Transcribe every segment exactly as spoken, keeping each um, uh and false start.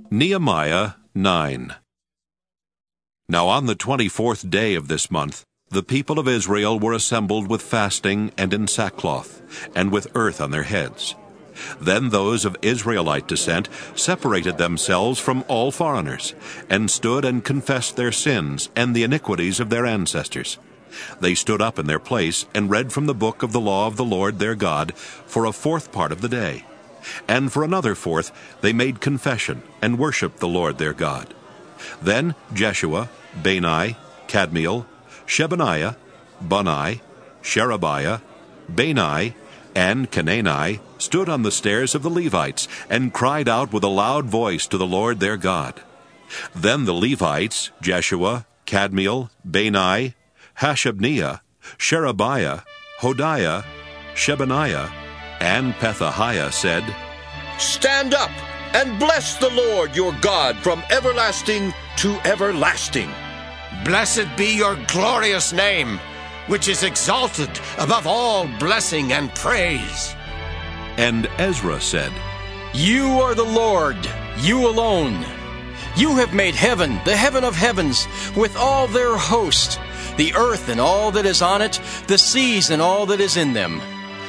Nehemiah nine. Now on the twenty-fourth day of this month, the people of Israel were assembled with fasting and in sackcloth, and with earth on their heads. Then those of Israelite descent separated themselves from all foreigners, and stood and confessed their sins and the iniquities of their ancestors. They stood up in their place and read from the book of the law of the Lord their God for a fourth part of the day. And for another fourth they made confession and worshipped the Lord their God. Then Jeshua, Bani, Kadmiel, Shebaniah, Bunni, Sherebiah, Bani, and Canaani stood on the stairs of the Levites, and cried out with a loud voice to the Lord their God. Then the Levites, Jeshua, Kadmiel, Bani, Hashabniah, Sherebiah, Hodiah, Shebaniah, and Pethahiah said, Stand up and bless the Lord your God from everlasting to everlasting. Blessed be your glorious name, which is exalted above all blessing and praise. And Ezra said, You are the Lord, you alone. You have made heaven, the heaven of heavens, with all their host, the earth and all that is on it, the seas and all that is in them.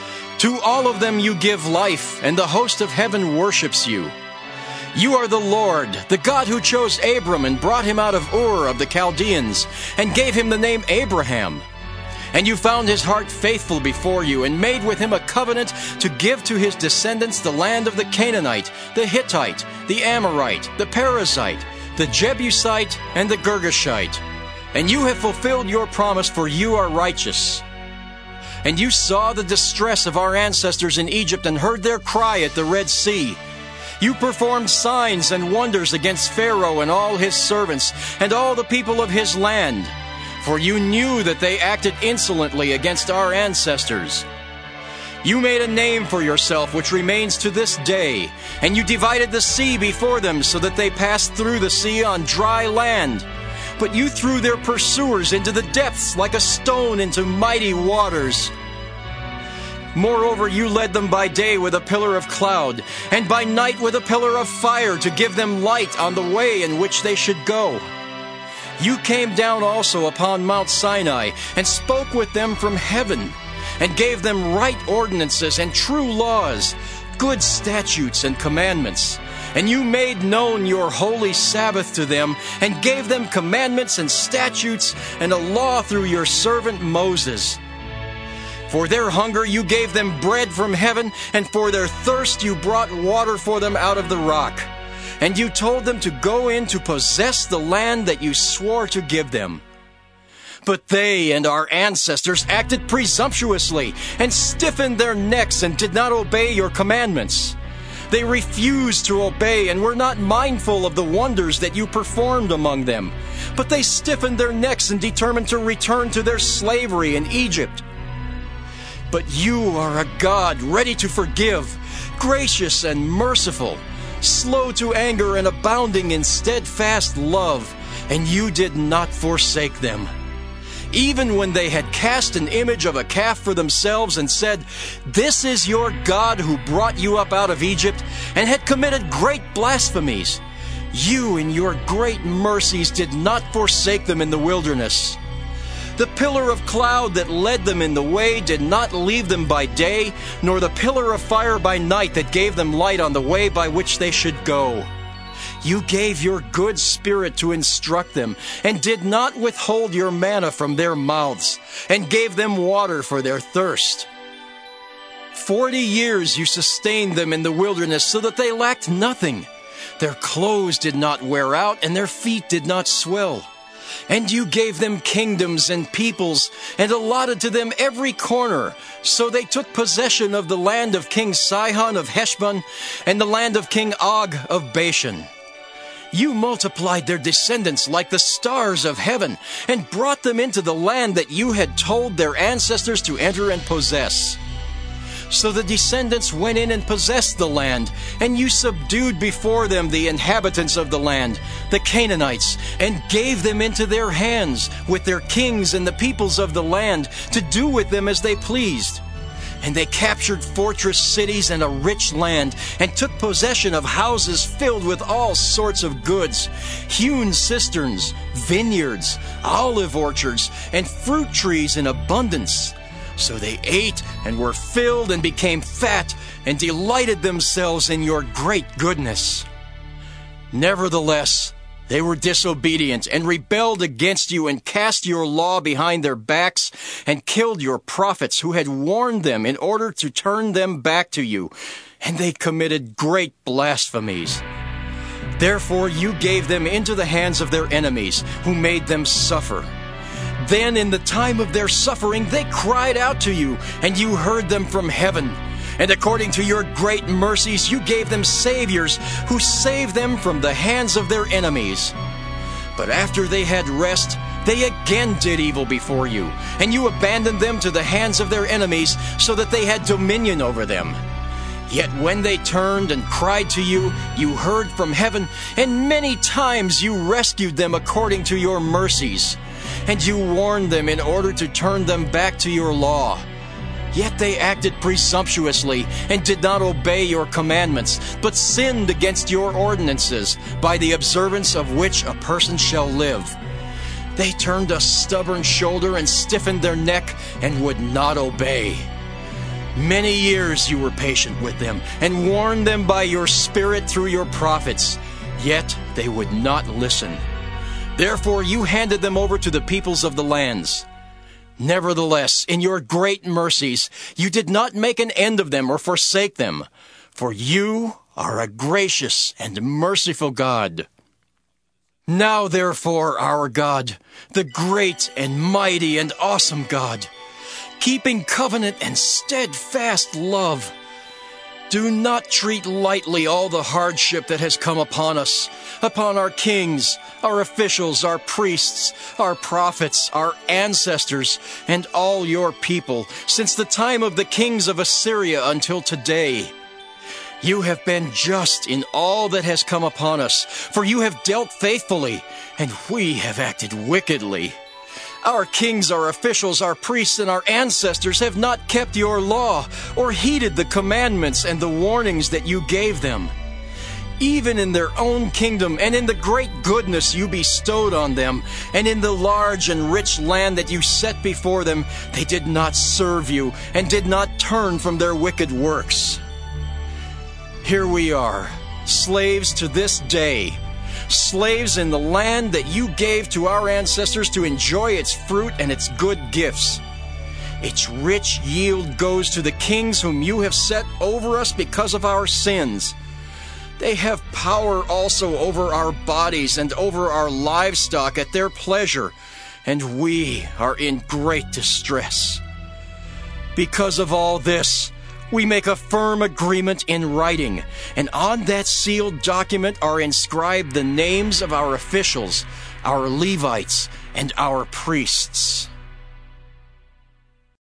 To all of them you give life, and the host of heaven worships you. You are the Lord, the God who chose Abram and brought him out of Ur of the Chaldeans, and gave him the name Abraham. And you found his heart faithful before you, and made with him a covenant to give to his descendants the land of the Canaanite, the Hittite, the Amorite, the Perizzite, the Jebusite, and the Girgashite. And you have fulfilled your promise, for you are righteous. And you saw the distress of our ancestors in Egypt, and heard their cry at the Red Sea. You performed signs and wonders against Pharaoh and all his servants, and all the people of his land. For you knew that they acted insolently against our ancestors. You made a name for yourself which remains to this day, and you divided the sea before them so that they passed through the sea on dry land. But you threw their pursuers into the depths like a stone into mighty waters. Moreover, you led them by day with a pillar of cloud, and by night with a pillar of fire to give them light on the way in which they should go. You came down also upon Mount Sinai, and spoke with them from heaven, and gave them right ordinances and true laws, good statutes and commandments. And you made known your holy Sabbath to them, and gave them commandments and statutes and a law through your servant Moses. For their hunger you gave them bread from heaven, and for their thirst you brought water for them out of the rock. And you told them to go in to possess the land that you swore to give them. But they and our ancestors acted presumptuously, and stiffened their necks, and did not obey your commandments. They refused to obey, and were not mindful of the wonders that you performed among them. But they stiffened their necks, and determined to return to their slavery in Egypt. But you are a God ready to forgive, gracious and merciful, slow to anger and abounding in steadfast love, and you did not forsake them. Even when they had cast an image of a calf for themselves and said, This is your God who brought you up out of Egypt, and had committed great blasphemies, you in your great mercies did not forsake them in the wilderness. The pillar of cloud that led them in the way did not leave them by day, nor the pillar of fire by night that gave them light on the way by which they should go. You gave your good spirit to instruct them, and did not withhold your manna from their mouths, and gave them water for their thirst. Forty years you sustained them in the wilderness, so that they lacked nothing. Their clothes did not wear out, and their feet did not swell. And you gave them kingdoms and peoples, and allotted to them every corner. So they took possession of the land of King Sihon of Heshbon, and the land of King Og of Bashan. You multiplied their descendants like the stars of heaven, and brought them into the land that you had told their ancestors to enter and possess. So the descendants went in and possessed the land, and you subdued before them the inhabitants of the land, the Canaanites, and gave them into their hands, with their kings and the peoples of the land, to do with them as they pleased. And they captured fortress cities and a rich land, and took possession of houses filled with all sorts of goods, hewn cisterns, vineyards, olive orchards, and fruit trees in abundance. So they ate and were filled and became fat, and delighted themselves in your great goodness. Nevertheless, they were disobedient and rebelled against you and cast your law behind their backs and killed your prophets who had warned them in order to turn them back to you. And they committed great blasphemies. Therefore you gave them into the hands of their enemies, who made them suffer. Then in the time of their suffering they cried out to you, and you heard them from heaven. And according to your great mercies, you gave them saviors who saved them from the hands of their enemies. But after they had rest, they again did evil before you, and you abandoned them to the hands of their enemies, so that they had dominion over them. Yet when they turned and cried to you, you heard from heaven, and many times you rescued them according to your mercies. And you warned them in order to turn them back to your law. Yet they acted presumptuously and did not obey your commandments, but sinned against your ordinances, by the observance of which a person shall live. They turned a stubborn shoulder and stiffened their neck and would not obey. Many years you were patient with them and warned them by your Spirit through your prophets, yet they would not listen. Therefore you handed them over to the peoples of the lands. Nevertheless, in your great mercies, you did not make an end of them or forsake them, for you are a gracious and merciful God. Now therefore, our God, the great and mighty and awesome God, keeping covenant and steadfast love, do not treat lightly all the hardship that has come upon us, upon our kings, our officials, our priests, our prophets, our ancestors, and all your people, since the time of the kings of Assyria until today. You have been just in all that has come upon us, for you have dealt faithfully, and we have acted wickedly. Our kings, our officials, our priests, and our ancestors have not kept your law or heeded the commandments and the warnings that you gave them. Even in their own kingdom and in the great goodness you bestowed on them, and in the large and rich land that you set before them, they did not serve you and did not turn from their wicked works. Here we are, slaves to this day, slaves in the land that you gave to our ancestors to enjoy its fruit and its good gifts. Its rich yield goes to the kings whom you have set over us because of our sins. They have power also over our bodies and over our livestock at their pleasure, and we are in great distress. Because of all this, we make a firm agreement in writing, and on that sealed document are inscribed the names of our officials, our Levites, and our priests.